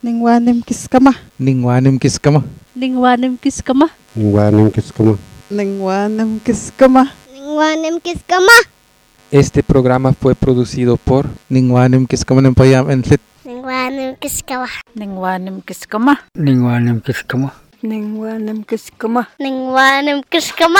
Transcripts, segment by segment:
Ningwanim kiskama. Ningwanim kiskama. Ningwanim kiskama. Ningwanim kiskama. Ningwanim kiskama. Ningwanim kiskama. Este programa fue producido por Ningwanim Kiskama Nempayam Enlit. Ningwanim kiskama. Ningwanim kiskama. Ningwanim kiskama. Ningwanim kiskama. Ningwanim kiskama.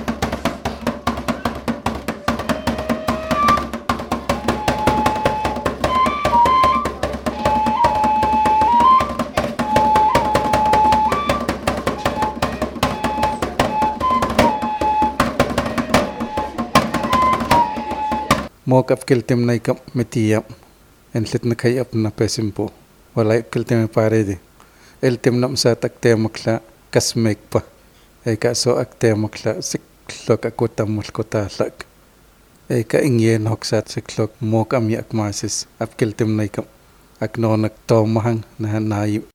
Mokap kiltim naikap metiyam. Enlit nakayap na pesimpo. Wala kiltim parede. El tim nam sa takte makla kasmek pa. Eka so akte makla siklok akutamul kotalak. Eka ingyen hoksat siklok mokam yak masis. Ap kiltim naikap. Aknonak tomahang na naib.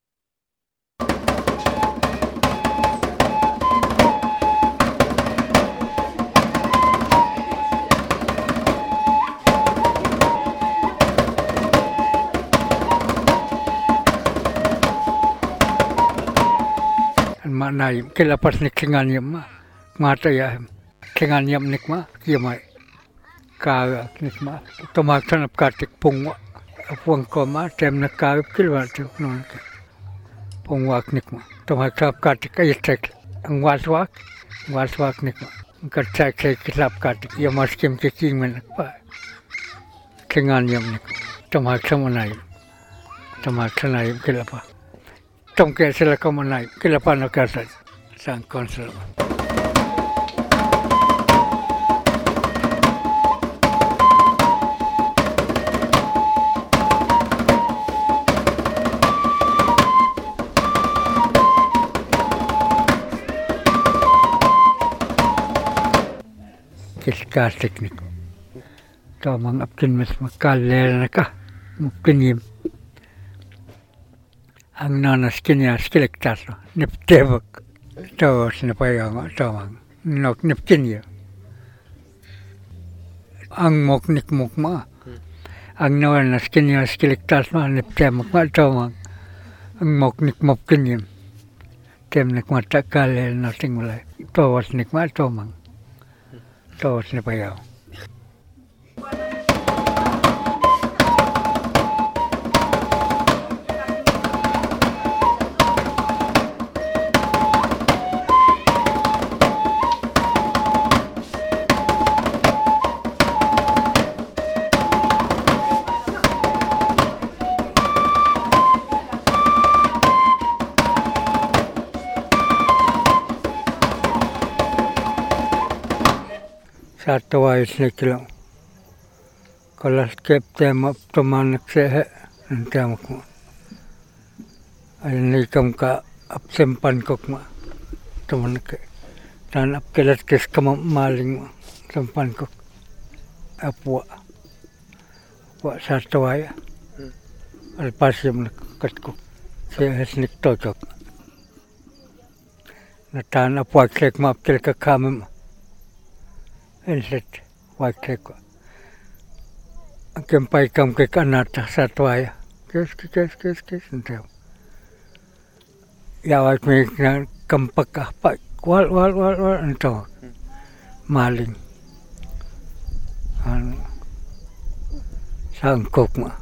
Naim kila pas ni kenganyam mata ya kenganyam nikma kiamai ka nikma tomak tanap katik pungwa puang koma tem nak ka kilwa tu non pungwa nikma tomak tanap katik aytek ang waswak nikma katak kilap katik ya maskim keking men pa kenganyam nikma tomak tamanai tomak tanai kilapa Tom que se la como nai, que la pano casa San Consuelo. Kiskas teknik. Tomang apkin mas makalera ka, mungkin ang nanas kanya skilektaso niptevok tos napayang tomang nok nipkinya ang moknik mokma ang nanas kanya skilektaso niptevok ma tomang ang moknik mokkinya temnek mata kale nasing mulai tos nikma tomang tos napayang satu ayat sekilo. Kalau skep tema teman saya nanti aku. Ini kamu ka absempan kok ma teman ke. Dan abkelat kes kamu maling sempan kok. Apa satu ayat. Alpasim katku. Saya snik tojok. Natan apa klek ma abkel ke kami. Enset waktu kempai kam ke kanata satu ayah kes entah ya waktu ni kempak apa wal entah maling sangkok mah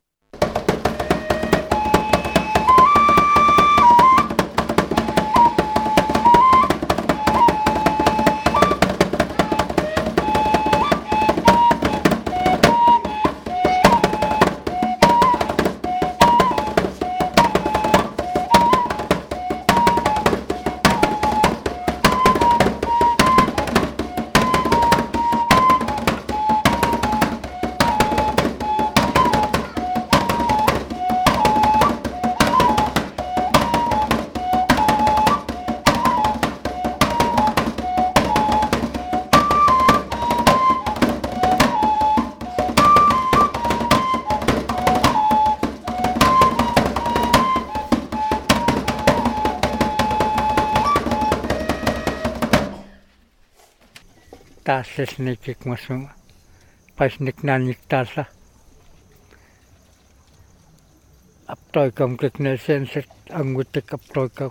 tases nikik masuk, pas nik nanik tasa, aptoy kam kekne senset angutek aptoy kam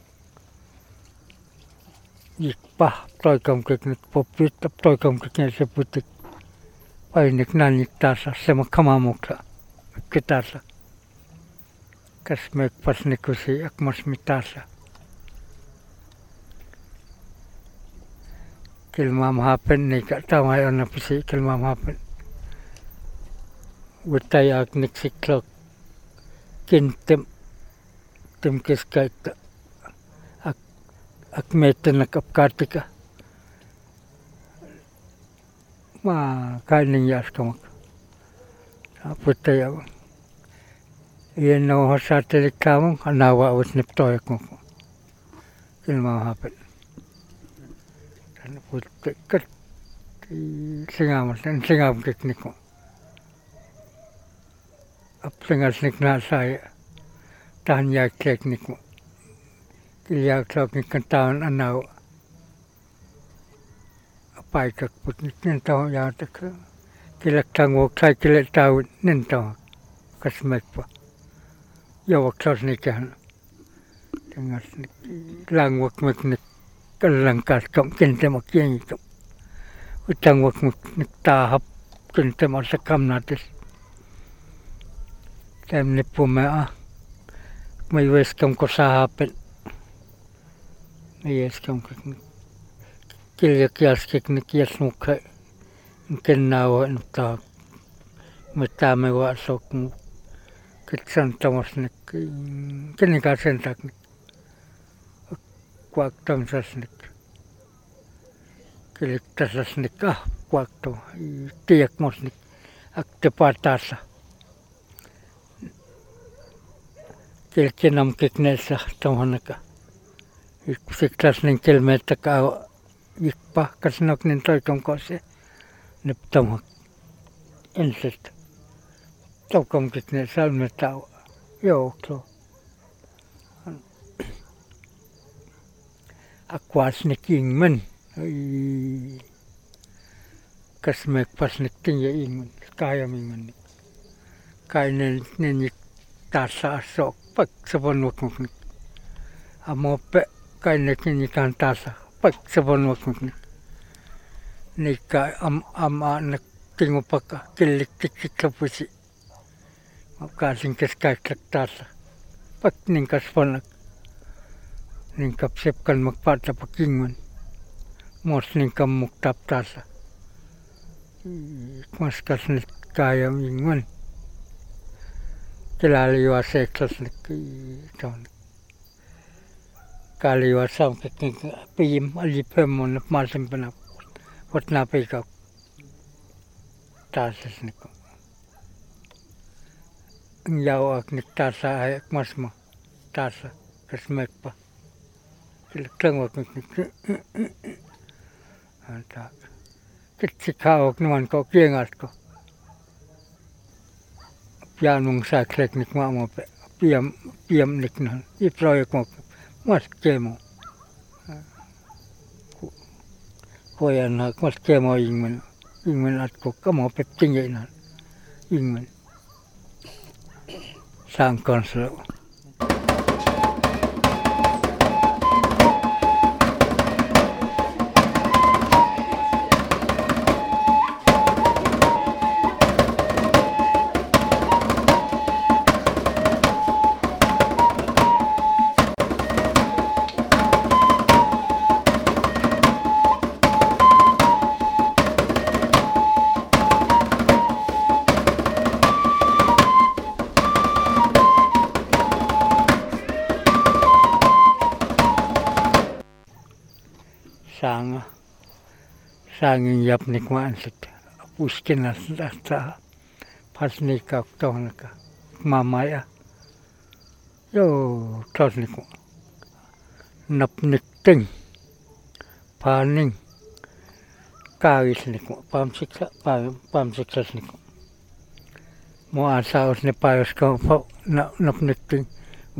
ikpah aptoy kam kekne popit aptoy kam kekne seputik painik nanik tasa sema kamamukla kitasa kasmek pasnikusi akmas mitasa kilmam hapen nika tamay ona pisi kilmam hapen Witay agnik siklok kintem kiskaita ak meten nak apkartika ma kainin yas kamak aputay ako iyan na hasatelik kamong anawa awit niptoyak mo kilma hapen sana putay kat singam kiknik mo apsengasnik na saya tahan yak teknik mo kilyak teknik kan tahan anaw apay kak putnik nintaw yatak kilak tangwok say kilak tawin nintaw kasmek pa yawak sasnikan tengasnik langwak meknik kalangkas kam kintemak yang kam utangwak meknik tahap kintemak sakam natis Tem ni pumea may weskam ko sa hapen may weskam kilyak yas kiknik yas mukha kinawa nukta matame wa sok mu kitsan tamasnik kinikasentak kwak tamsasnik kilik tasasnik kwak to tiyak mosnik aktepatasa kilkinam kiknesa tamanaka siktas ning kilmetaka ikpa kasnok nin toykam kose niptamak inset tokam kiknesa almetaw yoklo akwas nikingmen kasmek pasnik tingya ingmen kaya mingmen kaya ninik tasa sok pak sabon wakmuk amope kay nakinikan tasa pak sabon wakmuk nika ama naktingupaka kilik tikik kapusi makasing kaskak tasa pak ningkas panak ningkapsipkan magpata pakingman mos ningkam muktap tasa mas kasnit kaya mingman kilaliwa seksasnik tahun kaliwa sam keknik piyim alipem masem penap watna pika tasasnik njawak nik tasa ayak masma tasa kasmek pa kilklangwak nik anta kitsikawak naman ko kiengat ko pianong sa teknik mo piam niknan I proyek mo mas kemo koyan na mas kemo ingmen at ko kamo peptingay na ingmen sang konslo sanging yap nikmaan sit puskin nasta pasnika tohnaka mamaya yo tosniku napnikting paning kawisniku pamsiksasniku mo asaos ni payos ko napnikting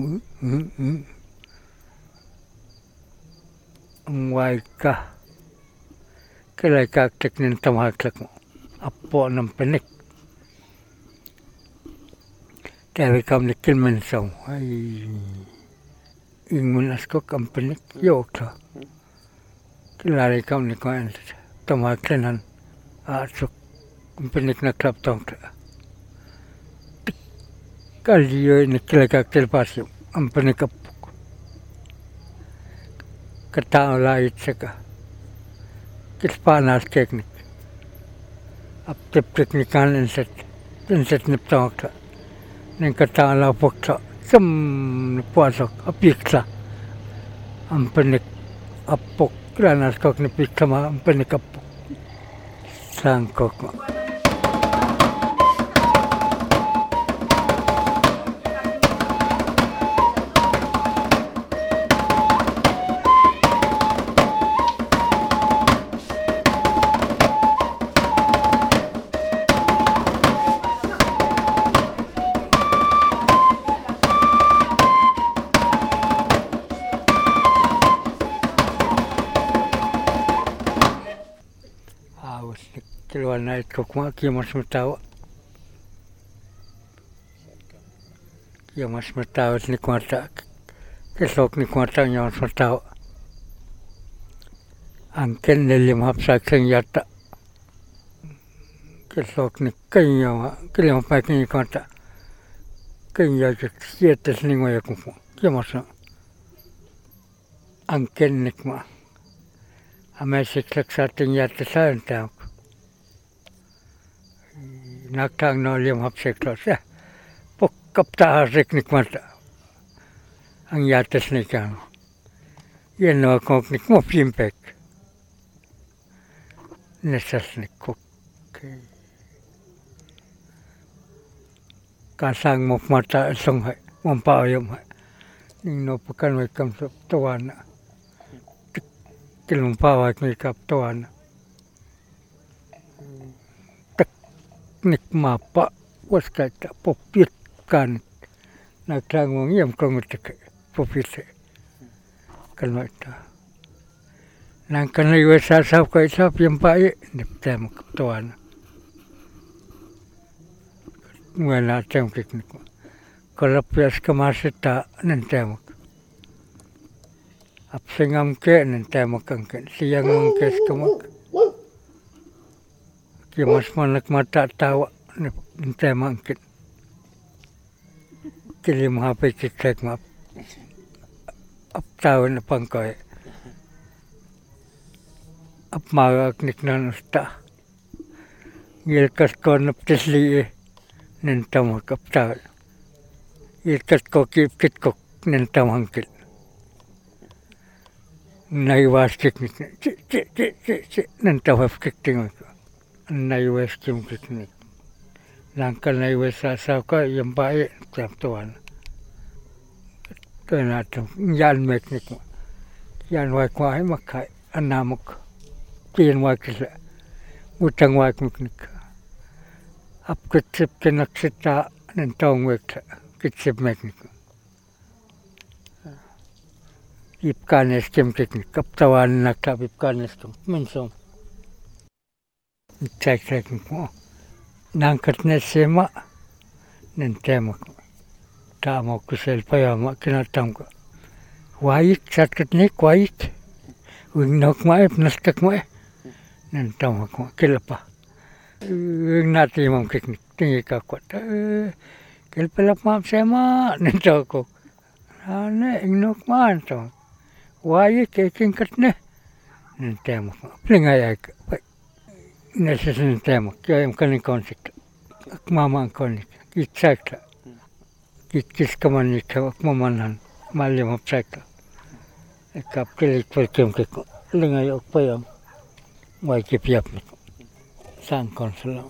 waika kilay kaktik nin tamaklak mo apo ng pinik Tapi kami nikil mensong. Ingun asko kampenik yokta. Kilari kami nikoan. Tomak tenan. Asok kampenik na klap tongta. Kaliyo nikil kaktil pasyo. Kampenik kapuk. Katao lait seka. Kispanas teknik. Aptip teknikan inset niptongta. Ning katao la pokta. Sem puasok apiksa. Ampenik apok. Ranas kok nipiksa ma ampenik apok. Sangkok ma. Keluar naik kokma kiamas metawa. Kiamas metawa ni kuata. Kesok ni kuata nyawas metawa. Angken nelim hapsa kenyata. Kesok ni kenyawa. Kelim hapsa ni kuata. Kenyawa sietes ni ngoya kufu. Kiamas angken nikma. Amesik laksat nyata saentang. Naktang no liam hapsek los ya. Pok kapta hasek nikmata. Ang yates nikan. Yan no kok nik mo pimpek. Nesas nikok. Kasang mo mata song hai. Mompa ayam hai. Ning no pekan wekam sop tawana. Kilumpa wak mikap tawana. Nikma pak was kata popit kan nak tanggung yang kau ngerti popit kan macam nang kena iwasa sahab kau sahab yang baik ni tem tuan mana tem kek ni kalau pias kemasita nanti mak absengam ke nanti makan ke siang mangkes kemak Kiamas manak mata tawa nanti mangkit. Kilim hape kikek map. Ap tawa na pangkoy. Ap magak niknan usta. Ngilkas ko naptisli nanti mak ap tawa. Ngilkas ko kipkit ko nanti mangkit. Naiwas kiknik. Nanti hafkik tinggal ko. Naiwas kim kiknik. Langkah naiwas asal ko yang baik tiap tuan. Tuan atom yan meknik mo. Yan waik wae makai anamuk. Kian waik sila. Utang waik meknik. Ap kitsip kenak sita nentong wek kitsip meknik. Ipkanes kim kiknik. Kap tawan nakap ipkanes kim. Mensong. Cek mo. Nangkat na sema nantemak. Tamo kusel payama kinatam ko. Waik satkat nik waik. Wingnok mae pnaskak mae. Nantamak mo kilapa. Nati mong kiknik tingi kakwat. Kilpalap maap sema nantamak ko. Ane ingnok maan to. Waik kikingkat ne. Nantemak mo. Plingayak. Nesses nantemak. Kaya yung kaning konsik. Akmama ang konik. Kitsak. Kiskaman ikaw. Akmamanan. Malim hapsak. Ikap kilit perkim kiko. Lingay okpayam. Way kipyap niko. Sang konsulam.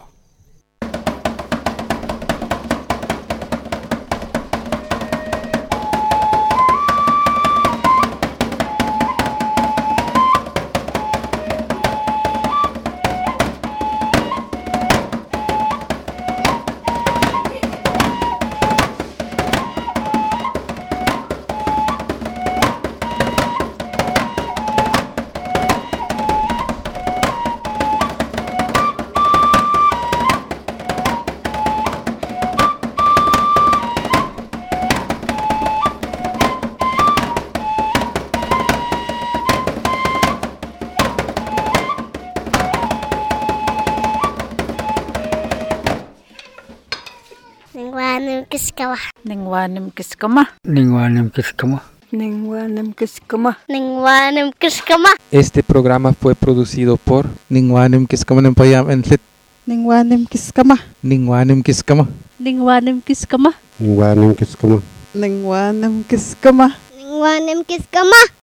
Ningwanim kiskama. Ningwanim kiskama. Ningwanim kiskama. Ningwanim kiskama. Ningwanim kiskama. Este programa fue producido por Ningwanim kiskama ng payam entlit. Ningwanim kiskama. Ningwanim kiskama. Ningwanim kiskama. Ningwanim kiskama. Ningwanim kiskama. Ningwanim kiskama.